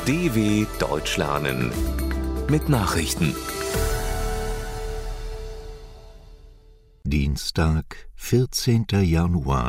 DW Deutsch lernen mit Nachrichten. Dienstag, 14. Januar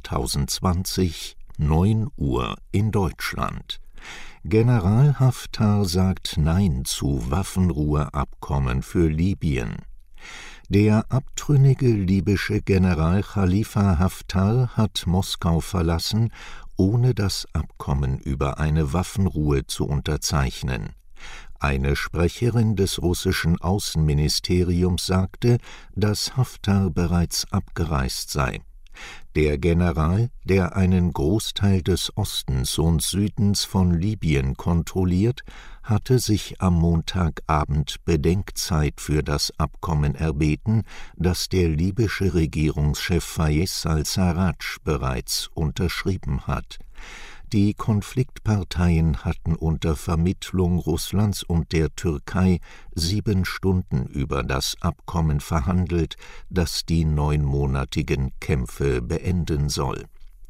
2020, 9 Uhr in Deutschland. General Haftar sagt Nein zu Waffenruheabkommen für Libyen. Der abtrünnige libysche General Khalifa Haftar hat Moskau verlassen, ohne das Abkommen über eine Waffenruhe zu unterzeichnen. Eine Sprecherin des russischen Außenministeriums sagte, dass Haftar bereits abgereist sei. Der General, der einen Großteil des Ostens und Südens von Libyen kontrolliert, hatte sich am Montagabend Bedenkzeit für das Abkommen erbeten, das der libysche Regierungschef Fayez al-Sarraj bereits unterschrieben hat. Die Konfliktparteien hatten unter Vermittlung Russlands und der Türkei 7 Stunden über das Abkommen verhandelt, das die 9-monatigen Kämpfe beenden soll.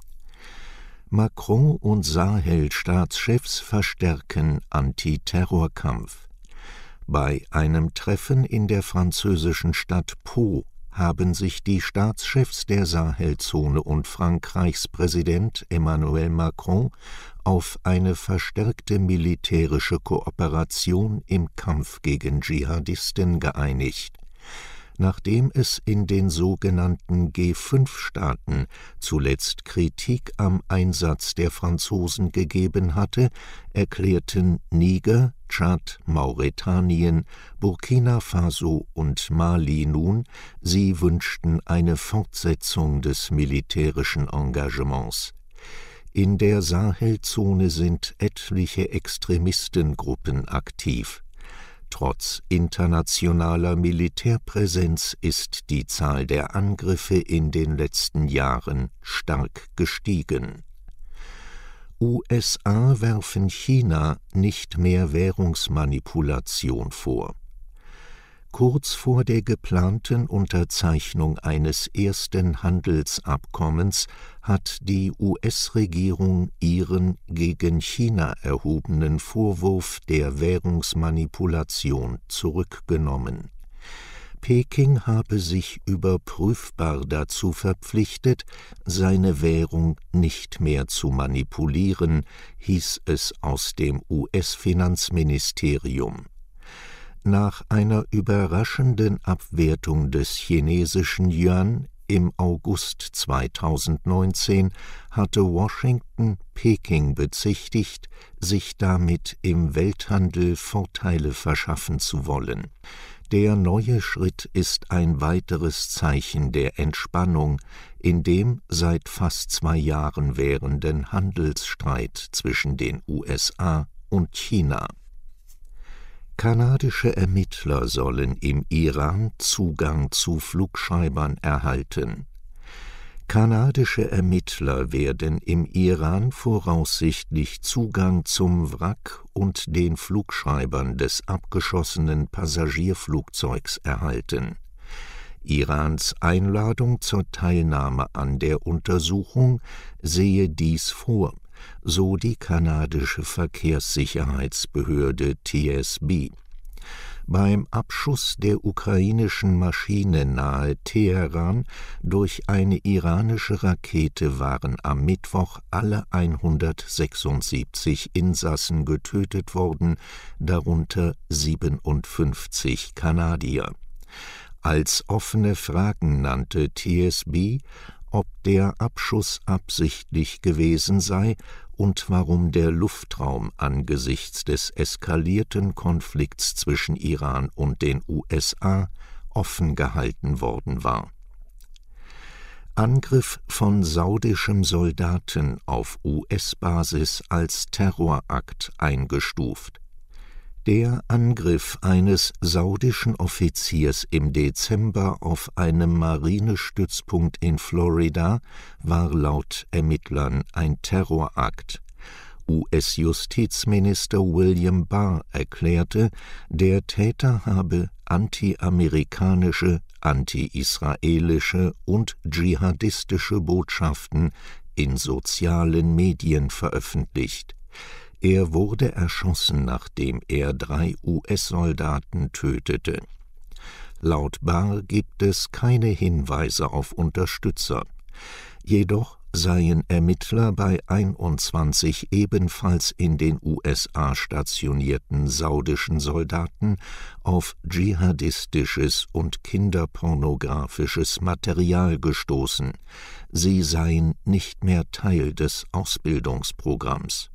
Macron und Sahel-Staatschefs verstärken Antiterrorkampf. Bei einem Treffen in der französischen Stadt Pau haben sich die Staatschefs der Sahelzone und Frankreichs Präsident Emmanuel Macron auf eine verstärkte militärische Kooperation im Kampf gegen Dschihadisten geeinigt. Nachdem es in den sogenannten G5-Staaten zuletzt Kritik am Einsatz der Franzosen gegeben hatte, erklärten Niger, Tschad, Mauretanien, Burkina Faso und Mali nun, sie wünschten eine Fortsetzung des militärischen Engagements. In der Sahelzone sind etliche Extremistengruppen aktiv. Trotz internationaler Militärpräsenz ist die Zahl der Angriffe in den letzten Jahren stark gestiegen. USA werfen China nicht mehr Währungsmanipulation vor. Kurz vor der geplanten Unterzeichnung eines ersten Handelsabkommens hat die US-Regierung ihren gegen China erhobenen Vorwurf der Währungsmanipulation zurückgenommen. Peking habe sich überprüfbar dazu verpflichtet, seine Währung nicht mehr zu manipulieren, hieß es aus dem US-Finanzministerium. Nach einer überraschenden Abwertung des chinesischen Yuan im August 2019 hatte Washington Peking bezichtigt, sich damit im Welthandel Vorteile verschaffen zu wollen. Der neue Schritt ist ein weiteres Zeichen der Entspannung in dem seit fast 2 Jahren währenden Handelsstreit zwischen den USA und China. Kanadische Ermittler sollen im Iran Zugang zu Flugschreibern erhalten. Kanadische Ermittler werden im Iran voraussichtlich Zugang zum Wrack und den Flugschreibern des abgeschossenen Passagierflugzeugs erhalten. Irans Einladung zur Teilnahme an der Untersuchung sehe dies vor, so die kanadische Verkehrssicherheitsbehörde TSB. Beim Abschuss der ukrainischen Maschine nahe Teheran durch eine iranische Rakete waren am Mittwoch alle 176 Insassen getötet worden, darunter 57 Kanadier. Als offene Fragen nannte TSB, ob der Abschuss absichtlich gewesen sei und warum der Luftraum angesichts des eskalierten Konflikts zwischen Iran und den USA offen gehalten worden war. Angriff von saudischem Soldaten auf US-Basis als Terrorakt eingestuft. Der Angriff eines saudischen Offiziers im Dezember auf einem Marinestützpunkt in Florida war laut Ermittlern ein Terrorakt. US-Justizminister William Barr erklärte, der Täter habe anti-amerikanische, anti-israelische und dschihadistische Botschaften in sozialen Medien veröffentlicht. Er wurde erschossen, nachdem er 3 US-Soldaten tötete. Laut Barr gibt es keine Hinweise auf Unterstützer. Jedoch seien Ermittler bei 21 ebenfalls in den USA stationierten saudischen Soldaten auf dschihadistisches und kinderpornografisches Material gestoßen. Sie seien nicht mehr Teil des Ausbildungsprogramms.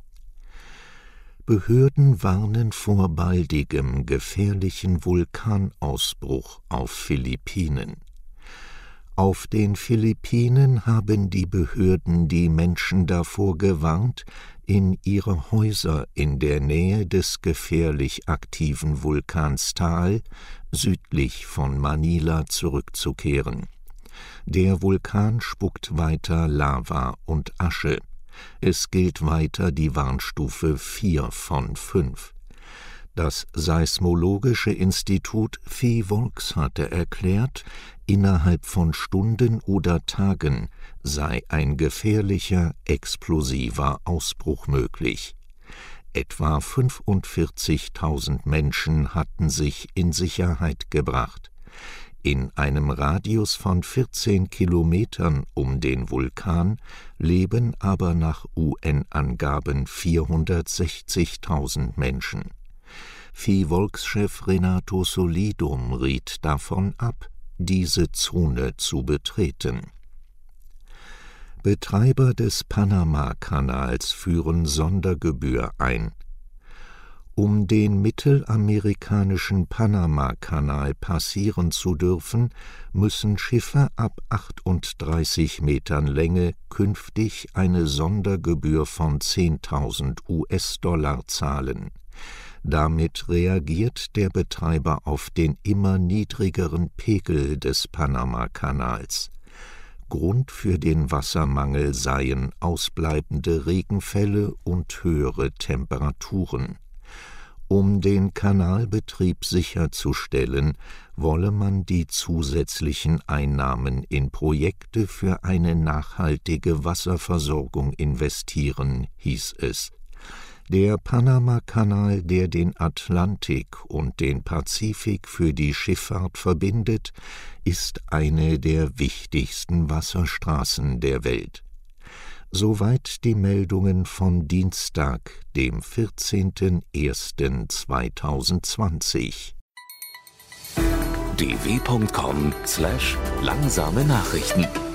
Behörden warnen vor baldigem gefährlichen Vulkanausbruch auf Philippinen. Auf den Philippinen haben die Behörden die Menschen davor gewarnt, in ihre Häuser in der Nähe des gefährlich aktiven Vulkans Taal südlich von Manila zurückzukehren. Der Vulkan spuckt weiter Lava und Asche. Es gilt weiter die Warnstufe 4 von 5. Das Seismologische Institut PHIVOLCS hatte erklärt, innerhalb von Stunden oder Tagen sei ein gefährlicher, explosiver Ausbruch möglich. Etwa 45.000 Menschen hatten sich in Sicherheit gebracht. In einem Radius von 14 Kilometern um den Vulkan leben aber nach UN-Angaben 460.000 Menschen. PHIVOLCS-Chef Renato Solidum riet davon ab, diese Zone zu betreten. Betreiber des Panama-Kanals führen Sondergebühr ein. Um den mittelamerikanischen Panama-Kanal passieren zu dürfen, müssen Schiffe ab 38 Metern Länge künftig eine Sondergebühr von 10.000 US-Dollar zahlen. Damit reagiert der Betreiber auf den immer niedrigeren Pegel des Panama-Kanals. Grund für den Wassermangel seien ausbleibende Regenfälle und höhere Temperaturen. Um den Kanalbetrieb sicherzustellen, wolle man die zusätzlichen Einnahmen in Projekte für eine nachhaltige Wasserversorgung investieren, hieß es. Der Panama-Kanal, der den Atlantik und den Pazifik für die Schifffahrt verbindet, ist eine der wichtigsten Wasserstraßen der Welt. Soweit die Meldungen von Dienstag, dem 14.01.2020. dw.com/langsame Nachrichten